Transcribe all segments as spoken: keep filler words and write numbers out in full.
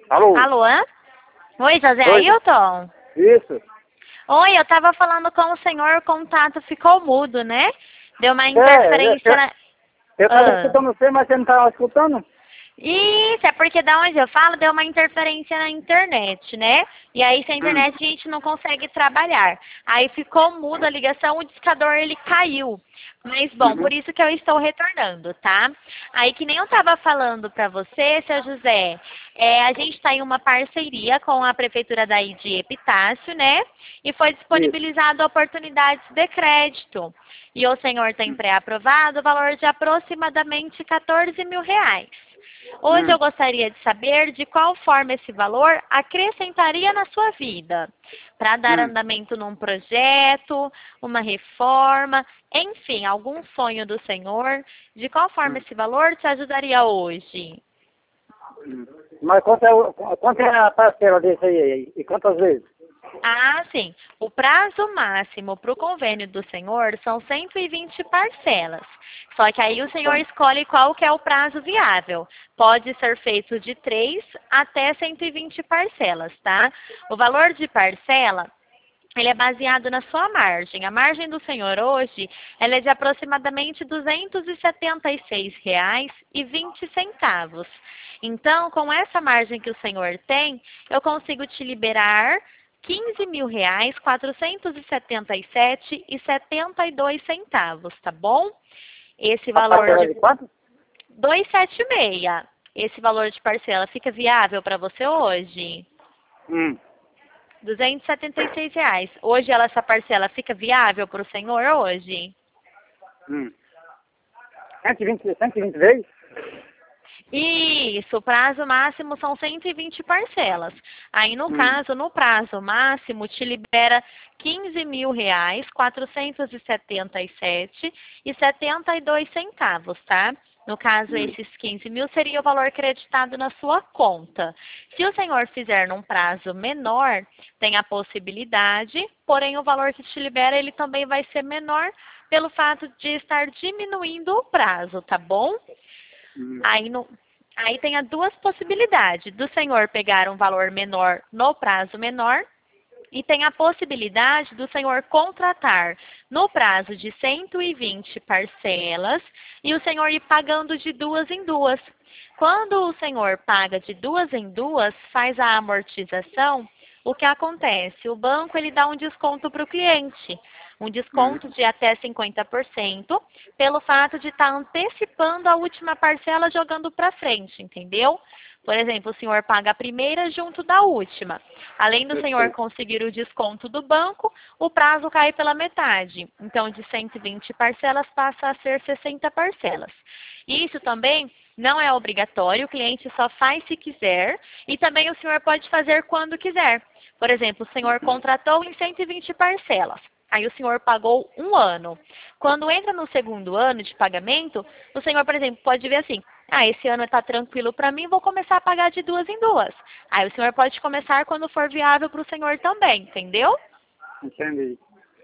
Alô? Alô? Oi, José Oi. Ailton? Isso. Oi, eu tava falando com o senhor, o contato ficou mudo, né? Deu uma É, eu, interferência eu, na... eu tava Ah. escutando você, mas você não tava escutando? Isso, é porque da onde eu falo deu uma interferência na internet, né? E aí sem Hum. internet a gente não consegue trabalhar. Aí ficou muda a ligação, o discador ele caiu. Mas bom, Uhum. por isso que eu estou retornando, tá? Aí que nem eu estava falando para você, seu José, é, a gente está em uma parceria com a Prefeitura daí de Epitácio, né? E foi Isso. disponibilizado oportunidades de crédito. E o senhor tem pré-aprovado o valor de aproximadamente quatorze mil reais. Hoje Hum. eu gostaria de saber de qual forma esse valor acrescentaria na sua vida, para dar Hum. andamento num projeto, uma reforma, enfim, algum sonho do Senhor. De qual forma Hum. esse valor te ajudaria hoje? Hum. Mas quanto é, o- quanto é a parcela desse aí? E quantas vezes? Ah, sim. O prazo máximo para o convênio do senhor são cento e vinte parcelas. Só que aí o senhor Então, escolhe qual que é o prazo viável. Pode ser feito de três até cento e vinte parcelas, tá? O valor de parcela, ele é baseado na sua margem. A margem do senhor hoje, ela é de aproximadamente duzentos e setenta e seis reais e vinte centavos. Então, com essa margem que o senhor tem, eu consigo te liberar quinze mil reais, quatrocentos e setenta e sete e setenta e dois centavos, tá bom? Esse a valor parcela de de quanto? duzentos e setenta e seis. Esse valor de parcela fica viável para você hoje? Hum. duzentos e setenta e seis reais. Hoje ela, essa parcela fica viável para o senhor hoje? Hum. cento e vinte, cento e vinte vezes? Isso, o prazo máximo são cento e vinte parcelas. Aí, no Hum. caso, no prazo máximo, te libera quinze mil reais, quatrocentos e setenta e sete e setenta e dois centavos, tá? No caso, Hum. esses quinze mil seria o valor creditado na sua conta. Se o senhor fizer num prazo menor, tem a possibilidade, porém o valor que te libera, ele também vai ser menor pelo fato de estar diminuindo o prazo, tá bom? Hum. Aí, no, aí tem as duas possibilidades, do senhor pegar um valor menor no prazo menor, e tem a possibilidade do senhor contratar no prazo de cento e vinte parcelas e o senhor ir pagando de duas em duas. Quando o senhor paga de duas em duas, faz a amortização, o que acontece? O banco ele dá um desconto para o cliente, um Hum. desconto de até cinquenta por cento, pelo fato de estar antecipando a última parcela jogando para frente, entendeu? Por exemplo, o senhor paga a primeira junto da última. Além do Eu senhor sei. conseguir o desconto do banco, o prazo cai pela metade. Então, de cento e vinte parcelas passa a ser sessenta parcelas. Isso também não é obrigatório, o cliente só faz se quiser e também o senhor pode fazer quando quiser. Por exemplo, o senhor contratou em cento e vinte parcelas. Aí o senhor pagou um ano. Quando entra no segundo ano de pagamento, o senhor, por exemplo, pode ver assim, ah, esse ano está tranquilo para mim, vou começar a pagar de duas em duas. Aí o senhor pode começar quando for viável para o senhor também, entendeu? Entendi.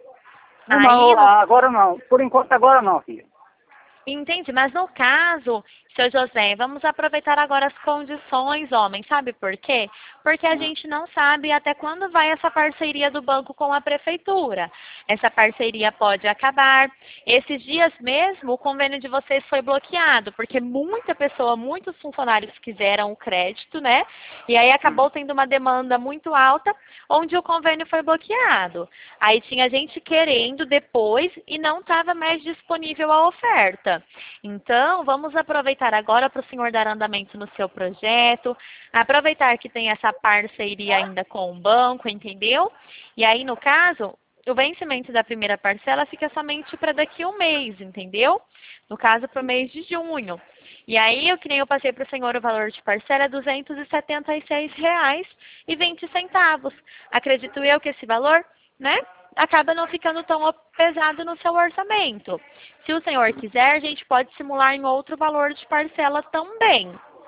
Não, Aí, não, no, agora não. Por enquanto agora não, filho. entende? Mas no caso, seu José, vamos aproveitar agora as condições, homem. Sabe por quê? Porque a Hum. gente não sabe até quando vai essa parceria do banco com a prefeitura. Essa parceria pode acabar. Esses dias mesmo, o convênio de vocês foi bloqueado, porque muita pessoa, muitos funcionários quiseram o crédito, né? E aí Hum. acabou tendo uma demanda muito alta, onde o convênio foi bloqueado. Aí tinha gente querendo depois e não estava mais disponível a oferta. Então, vamos aproveitar agora para o senhor dar andamento no seu projeto, aproveitar que tem essa parceria ainda com o banco, entendeu? E aí, no caso, o vencimento da primeira parcela fica somente para daqui a um mês, entendeu? No caso, para o mês de junho. E aí, eu que nem eu passei para o senhor, o valor de parcela é duzentos e setenta e seis reais e vinte centavos. Acredito eu que esse valor, né, acaba não ficando tão pesado no seu orçamento. Se o senhor quiser, a gente pode simular em outro valor de parcela também.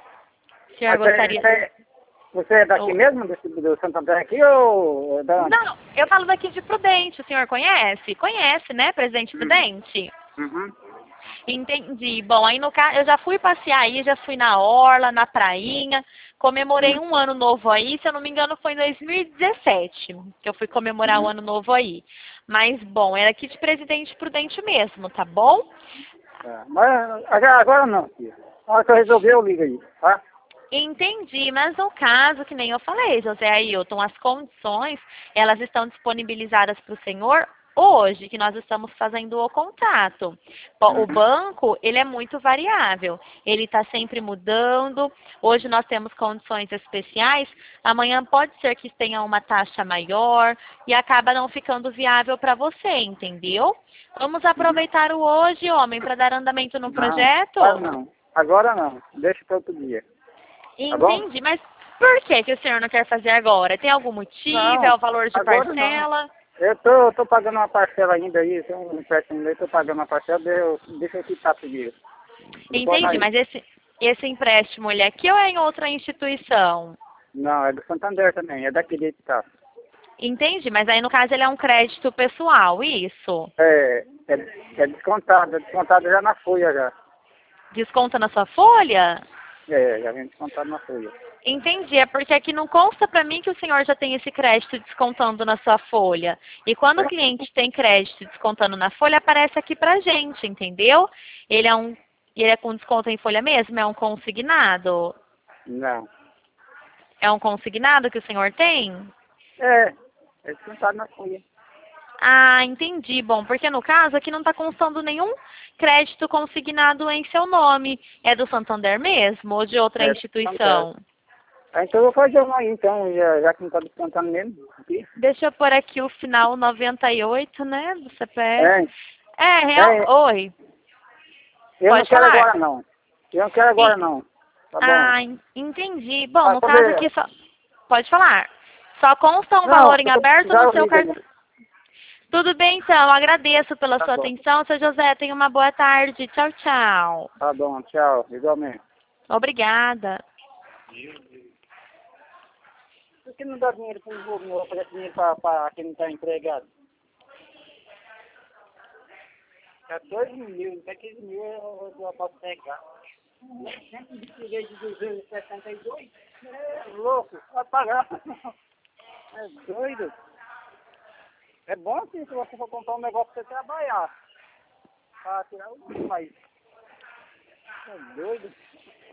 O senhor Mas você, gostaria... você, você é daqui Oh. mesmo, do, do Santo André aqui, ou é da onde? Não, eu falo daqui de Prudente. O senhor conhece? Conhece, né, Presidente Uhum. Prudente? Uhum. Entendi. Bom, aí no caso, eu já fui passear aí, já fui na orla, na prainha, Comemorei um ano novo aí, se eu não me engano foi em dois mil e dezessete que eu fui comemorar o ano novo aí. Mas, bom, era aqui de Presidente Prudente mesmo, tá bom? É, mas agora, agora não, tia. Na hora que eu resolver, eu ligo aí, tá? Entendi, mas no caso, que nem eu falei, José Ailton, as condições, elas estão disponibilizadas para o senhor hoje, que nós estamos fazendo o contato. Bom, o banco, ele é muito variável, ele está sempre mudando, hoje nós temos condições especiais, amanhã pode ser que tenha uma taxa maior e acaba não ficando viável para você, entendeu? Vamos aproveitar o hoje, homem, para dar andamento no Não, projeto? agora não. Agora não. Deixa para outro dia. Tá bom? Entendi, mas por que, que o senhor não quer fazer agora? Tem algum motivo? É Não, o valor de agora parcela? não. Eu tô, eu tô pagando uma parcela ainda aí, tem um empréstimo aí, tô pagando uma parcela, eu, deixa eu quitar primeiro. Depois Entendi, nós- mas esse, esse empréstimo, ele é aqui ou é em outra instituição? Não, é do Santander também, é daqui de tá. Entendi, mas aí no caso ele é um crédito pessoal, isso? É, é, é descontado, é descontado já na folha já. Desconta na sua folha? É, já vem descontado na folha. Entendi, é porque aqui não consta para mim que o senhor já tem esse crédito descontando na sua folha. E quando o cliente tem crédito descontando na folha, aparece aqui pra gente, entendeu? Ele é um, ele é com desconto em folha mesmo? É um consignado? Não. É um consignado que o senhor tem? É, é descontado na folha. Ah, entendi. Bom, porque no caso aqui não está constando nenhum crédito consignado em seu nome. É do Santander mesmo ou de outra É, instituição? Ah, então eu vou fazer uma aí, então, já, já que não tá descontando mesmo. Aqui. Deixa eu pôr aqui o final noventa e oito, né, do C P F. É, É, real... é, Oi, eu pode não quero falar. agora não. Eu não quero agora E- não. Tá bom. Ah, en- entendi. Bom, Ah, no tá caso bem. aqui só... Pode falar. Só consta um Não, valor em eu tô aberto precisando no eu seu ligo cartão. aí. Tudo bem, então. Agradeço pela Tá sua bom. atenção. Seu José, tenha uma boa tarde. Tchau, tchau. Tá bom, tchau. Igualmente. Obrigada. Por que não dá dinheiro para o governo, oferece dinheiro para quem não está empregado? quatorze mil, até quinze mil eu, eu posso pegar. Sempre de duzentos e setenta e dois. É louco, vai pagar. É doido. É bom assim, se você for comprar um negócio para você trabalhar. Para tirar o dinheiro, mas é doido.